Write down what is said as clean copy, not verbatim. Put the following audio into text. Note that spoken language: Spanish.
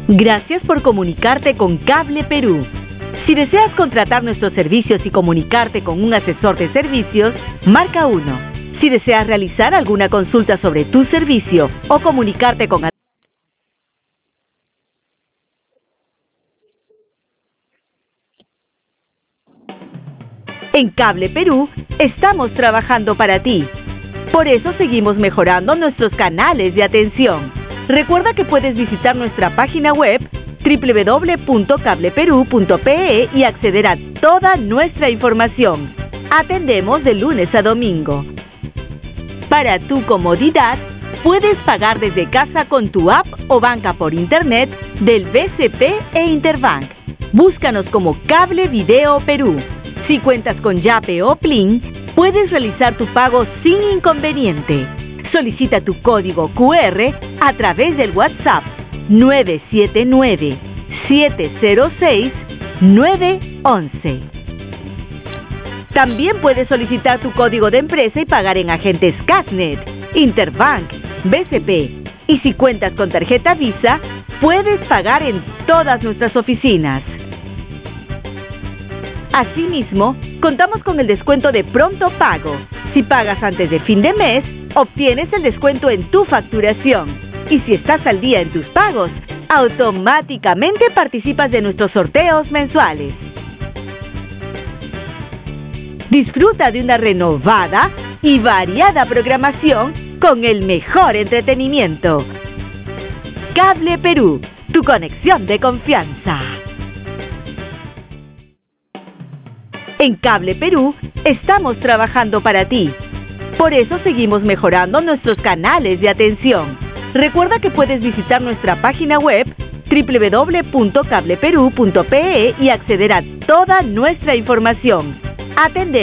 Gracias por comunicarte con Cable Perú. Si deseas contratar nuestros servicios y comunicarte con un asesor de servicios, marca 1. Si deseas realizar alguna consulta sobre tu servicio o comunicarte con... En Cable Perú estamos trabajando para ti. Por eso seguimos mejorando nuestros canales de atención. Recuerda que puedes visitar nuestra página web www.cableperu.pe y acceder a toda nuestra información. Atendemos de lunes a domingo. Para tu comodidad, puedes pagar desde casa con tu app o banca por internet del BCP e Interbank. Búscanos como Cable Video Perú. Si cuentas con Yape o Plin, puedes realizar tu pago sin inconveniente. Solicita tu código QR a través del WhatsApp 979-706-911. También puedes solicitar tu código de empresa y pagar en agentes Casnet, Interbank, BCP. Y si cuentas con tarjeta Visa, puedes pagar en todas nuestras oficinas. Asimismo, contamos con el descuento de pronto pago. Si pagas antes de fin de mes, obtienes el descuento en tu facturación. Y si estás al día en tus pagos, automáticamente participas de nuestros sorteos mensuales. Disfruta de una renovada y variada programación con el mejor entretenimiento. Cable Perú, tu conexión de confianza. En Cable Perú estamos trabajando para ti. Por eso seguimos mejorando nuestros canales de atención. Recuerda que puedes visitar nuestra página web www.cableperu.pe y acceder a toda nuestra información. Atendemos